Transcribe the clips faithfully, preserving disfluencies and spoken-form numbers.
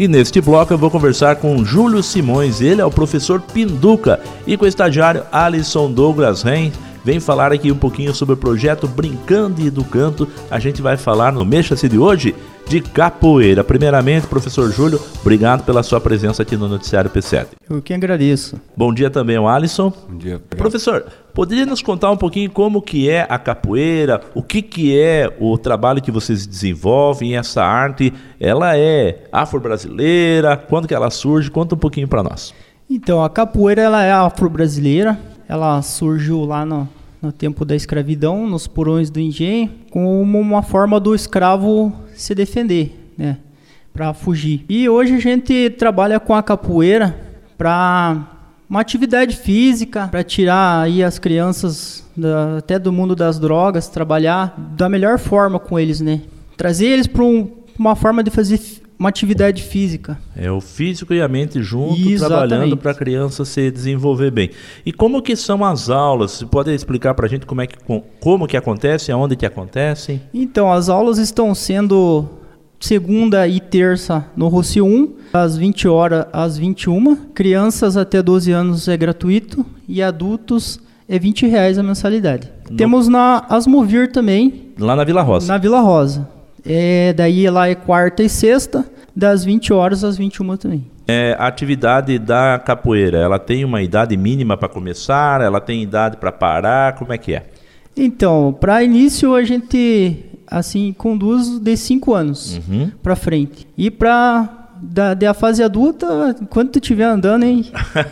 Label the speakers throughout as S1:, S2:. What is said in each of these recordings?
S1: E neste bloco eu vou conversar com Júlio Simões, ele é o professor Pinduca, e com o estagiário Alisson Douglas Reis. Vem falar aqui um pouquinho sobre o projeto Brincando e Educando. A gente vai falar no Mexa-se de hoje de capoeira. Primeiramente, professor Júlio, obrigado pela sua presença aqui no Noticiário P sete.
S2: Eu que agradeço.
S1: Bom dia também ao Alisson.
S3: Bom dia. Obrigado.
S1: Professor, poderia nos contar um pouquinho como que é a capoeira, o que que é o trabalho que vocês desenvolvem, essa arte, ela é afro-brasileira, quando que ela surge? Conta um pouquinho para nós.
S2: Então, a capoeira ela é afro-brasileira. Ela surgiu lá no, no tempo da escravidão, nos porões do engenho, como uma forma do escravo se defender, né, para fugir. E hoje a gente trabalha com a capoeira para uma atividade física, para tirar aí as crianças da, até do mundo das drogas, trabalhar da melhor forma com eles, né? Trazer eles para um, uma forma de fazer uma atividade física.
S1: É o físico e a mente junto,
S2: Exatamente.
S1: Trabalhando para a criança se desenvolver bem. E como que são as aulas? Você pode explicar para a gente como é que, como que acontece, aonde que acontecem?
S2: Então, as aulas estão sendo segunda e terça no Rocio um, às vinte horas às vinte e uma. Crianças até doze anos é gratuito e adultos é vinte reais a mensalidade. No... Temos na Asmovir também.
S1: Lá na Vila Rosa.
S2: Na Vila Rosa. É, daí lá é quarta e sexta, das vinte horas às vinte e uma também.
S1: É, a atividade da capoeira, ela tem uma idade mínima para começar? Ela tem idade para parar? Como é que é?
S2: Então, para início a gente assim conduz de cinco anos
S1: uhum.
S2: para frente. E para da, da fase adulta, enquanto tu estiver andando, hein?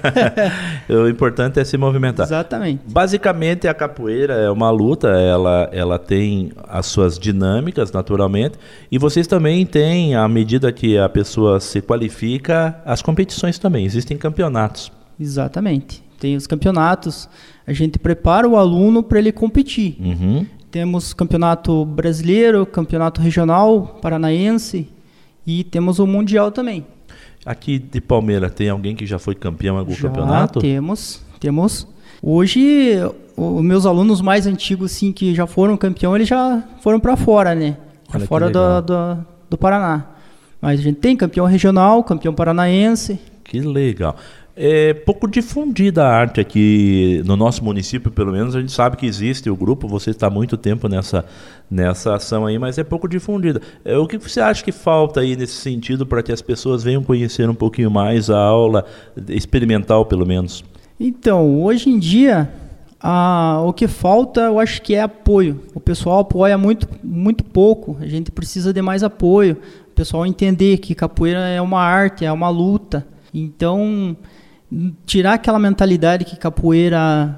S1: O importante é se movimentar.
S2: Exatamente.
S1: Basicamente, a capoeira é uma luta, ela, ela tem as suas dinâmicas, naturalmente, e vocês também têm, à medida que a pessoa se qualifica, as competições também, existem campeonatos.
S2: Exatamente. Tem os campeonatos, a gente prepara o aluno para ele competir.
S1: Uhum.
S2: Temos campeonato brasileiro, campeonato regional, paranaense, e temos o mundial também.
S1: Aqui de Palmeira, tem alguém que já foi campeão em algum
S2: já
S1: campeonato?
S2: temos, temos. Hoje, os meus alunos mais antigos, sim, que já foram campeão, eles já foram para fora, né? Para fora do, do, do Paraná. Mas a gente tem campeão regional, campeão paranaense.
S1: Que legal. É pouco difundida a arte aqui no nosso município, pelo menos. A gente sabe que existe o grupo, você está há muito tempo nessa, nessa ação aí, mas é pouco difundida. É, o que você acha que falta aí nesse sentido para que as pessoas venham conhecer um pouquinho mais a aula experimental, pelo menos? Então,
S2: hoje em dia, a, o que falta, eu acho que é apoio. O pessoal apoia muito, muito pouco, a gente precisa de mais apoio. O pessoal entender que capoeira é uma arte, é uma luta. Então, tirar aquela mentalidade que capoeira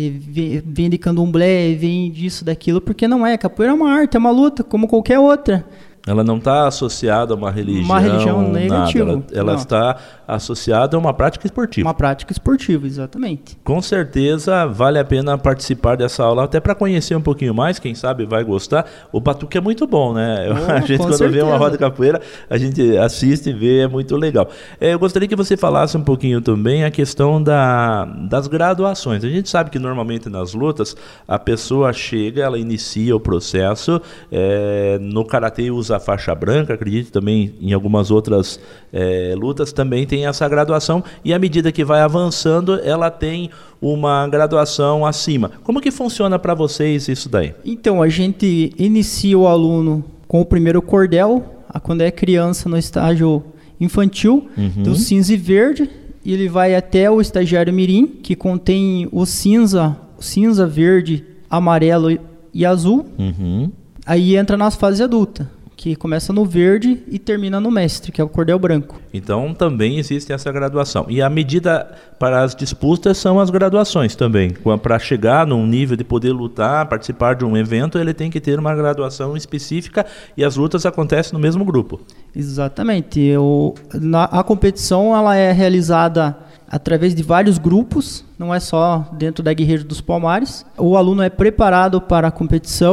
S2: vem de candomblé, vem disso, daquilo, porque não é. Capoeira é uma arte, é uma luta, como qualquer outra.
S1: Ela não está associada a uma religião,
S2: uma religião negativa.
S1: Ela, ela está associada a uma prática esportiva.
S2: Uma prática esportiva, exatamente.
S1: Com certeza vale a pena participar dessa aula, até para conhecer um pouquinho mais, quem sabe vai gostar. O batuque é muito bom, né? Oh, a gente quando certeza. vê uma roda de capoeira, a gente assiste e vê, é muito legal. É, eu gostaria que você falasse um pouquinho também a questão da, das graduações. A gente sabe que normalmente nas lutas, a pessoa chega, ela inicia o processo, é, no karatê usa a faixa branca, acredito também em algumas outras é, lutas também tem essa graduação, e à medida que vai avançando, ela tem uma graduação acima. Como que funciona para vocês isso daí?
S2: Então, a gente inicia o aluno com o primeiro cordel, quando é criança no estágio infantil, uhum. do cinza e verde, e ele vai até o estagiário mirim, que contém o cinza, cinza, verde, amarelo e azul.
S1: Uhum.
S2: Aí entra nas fases adultas, que começa no verde e termina no mestre, que é o cordel branco.
S1: Então também existe essa graduação. E a medida para as disputas são as graduações também. Para chegar num nível de poder lutar, participar de um evento, ele tem que ter uma graduação específica, e as lutas acontecem no mesmo grupo.
S2: Exatamente. O, na, a competição ela é realizada através de vários grupos, não é só dentro da Guerreiro dos Palmares. O aluno é preparado para a competição,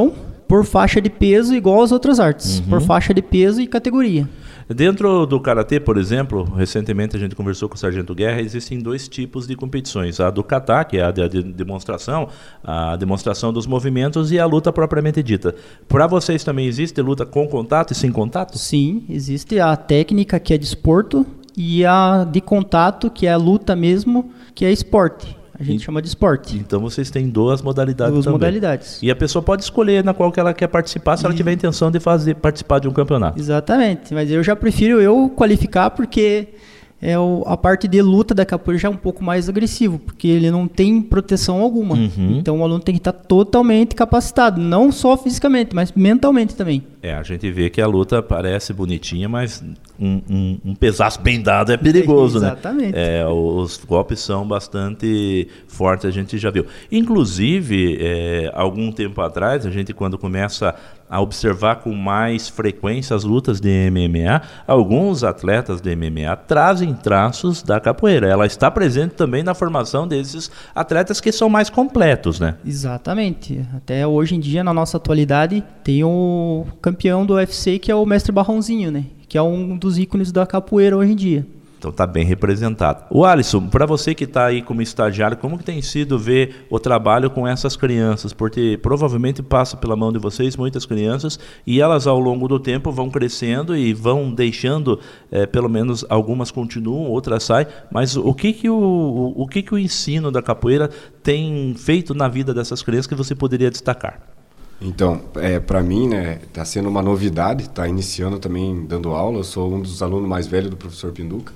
S2: por faixa de peso igual às outras artes, uhum. por faixa de peso e categoria.
S1: Dentro do Karatê, por exemplo, recentemente a gente conversou com o Sargento Guerra, existem dois tipos de competições. A do kata, que é a de, de demonstração, a demonstração dos movimentos, e a luta propriamente dita. Para vocês também existe luta com contato e sem contato?
S2: Sim, existe a técnica, que é de esporto, e a de contato, que é a luta mesmo, que é esporte. A gente e, chama de esporte.
S1: Então vocês têm duas modalidades
S2: duas
S1: também.
S2: Duas modalidades.
S1: E a pessoa pode escolher na qual que ela quer participar, se e... ela tiver a intenção de fazer, participar de um campeonato.
S2: Exatamente, mas eu já prefiro eu qualificar, porque é o, a parte de luta da capoeira já é um pouco mais agressivo, porque ele não tem proteção alguma. Uhum. Então o aluno tem que estar totalmente capacitado, não só fisicamente, mas mentalmente também.
S1: É, a gente vê que a luta parece bonitinha, mas um, um, um pesaço bem dado é perigoso,
S2: é, exatamente.
S1: né? É, os golpes são bastante fortes, a gente já viu. Inclusive, é, algum tempo atrás, a gente quando começa a observar com mais frequência as lutas de M M A, alguns atletas de M M A trazem traços da capoeira. Ela está presente também na formação desses atletas que são mais completos, né?
S2: Exatamente. Até hoje em dia, na nossa atualidade, tem o campeão do U F C, que é o Mestre Barrãozinho, né? Que é um dos ícones da capoeira hoje em dia.
S1: Então está bem representado. O Alisson, para você que está aí como estagiário, como que tem sido ver o trabalho com essas crianças? Porque provavelmente passa pela mão de vocês muitas crianças e elas ao longo do tempo vão crescendo e vão deixando, é, pelo menos algumas continuam, outras saem, mas o que que o, o, o que que o ensino da capoeira tem feito na vida dessas crianças que você poderia destacar?
S3: Então, é, para mim, né, está sendo uma novidade, está iniciando também dando aula, eu sou um dos alunos mais velhos do professor Pinduca,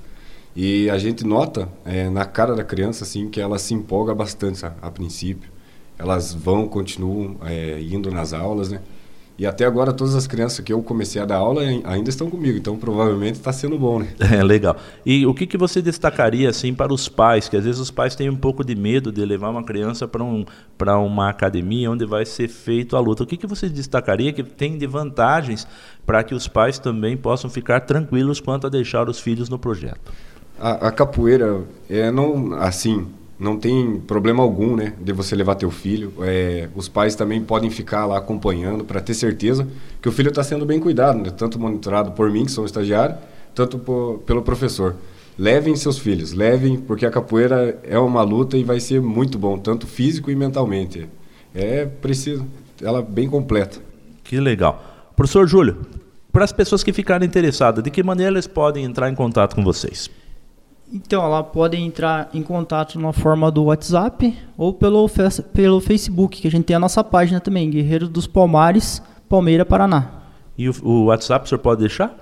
S3: e a gente nota é, na cara da criança assim, que ela se empolga bastante a, a princípio, elas vão, continuam é, indo nas aulas, né? E até agora todas as crianças que eu comecei a dar aula ainda estão comigo, então provavelmente está sendo bom, né?
S1: É, legal. E o que, que você destacaria assim para os pais, que às vezes os pais têm um pouco de medo de levar uma criança para um, para uma academia onde vai ser feito a luta. O que, que você destacaria que tem de vantagens para que os pais também possam ficar tranquilos quanto a deixar os filhos no projeto?
S3: A, a capoeira é não assim... Não tem problema algum, né, de você levar teu filho. É, os pais também podem ficar lá acompanhando para ter certeza que o filho está sendo bem cuidado, né, tanto monitorado por mim, que sou um estagiário, tanto por, pelo professor. Levem seus filhos, levem, porque a capoeira é uma luta e vai ser muito bom, tanto físico e mentalmente. É preciso, ela é bem completa.
S1: Que legal. Professor Júlio, para as pessoas que ficarem interessadas, de que maneira eles podem entrar em contato com vocês?
S2: Então, ela pode entrar em contato na forma do WhatsApp ou pelo, pelo Facebook, que a gente tem a nossa página também, Guerreiros dos Palmares, Palmeira, Paraná.
S1: E o, o WhatsApp o senhor pode deixar?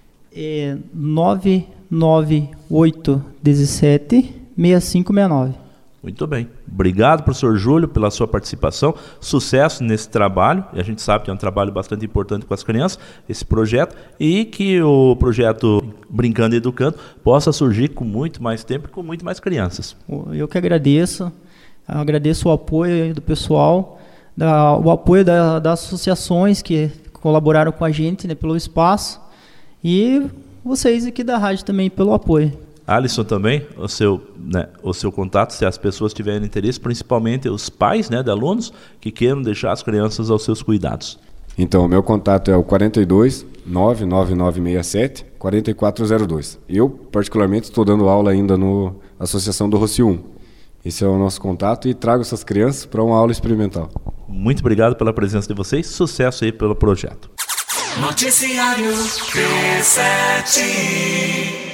S2: É nove nove oito um sete seis cinco seis nove.
S1: Muito bem. Obrigado, professor Júlio, pela sua participação. Sucesso nesse trabalho. E a gente sabe que é um trabalho bastante importante com as crianças, esse projeto, e que o projeto Brincando e Educando possa surgir com muito mais tempo e com muito mais crianças.
S2: Eu que agradeço. Eu agradeço o apoio do pessoal, da, o apoio da, das associações que colaboraram com a gente, né, pelo espaço, e vocês aqui da rádio também pelo apoio.
S1: Alisson também, o seu, né, o seu contato, se as pessoas tiverem interesse, principalmente os pais, né, de alunos que queiram deixar as crianças aos seus cuidados.
S3: Então, o meu contato é o quarenta e dois, nove nove nove seis sete, quarenta e quatro zero dois. Eu, particularmente, estou dando aula ainda na Associação do Rossi um. Esse é o nosso contato e trago essas crianças para uma aula experimental.
S1: Muito obrigado pela presença de vocês, sucesso aí pelo projeto.
S4: Noticiário P sete.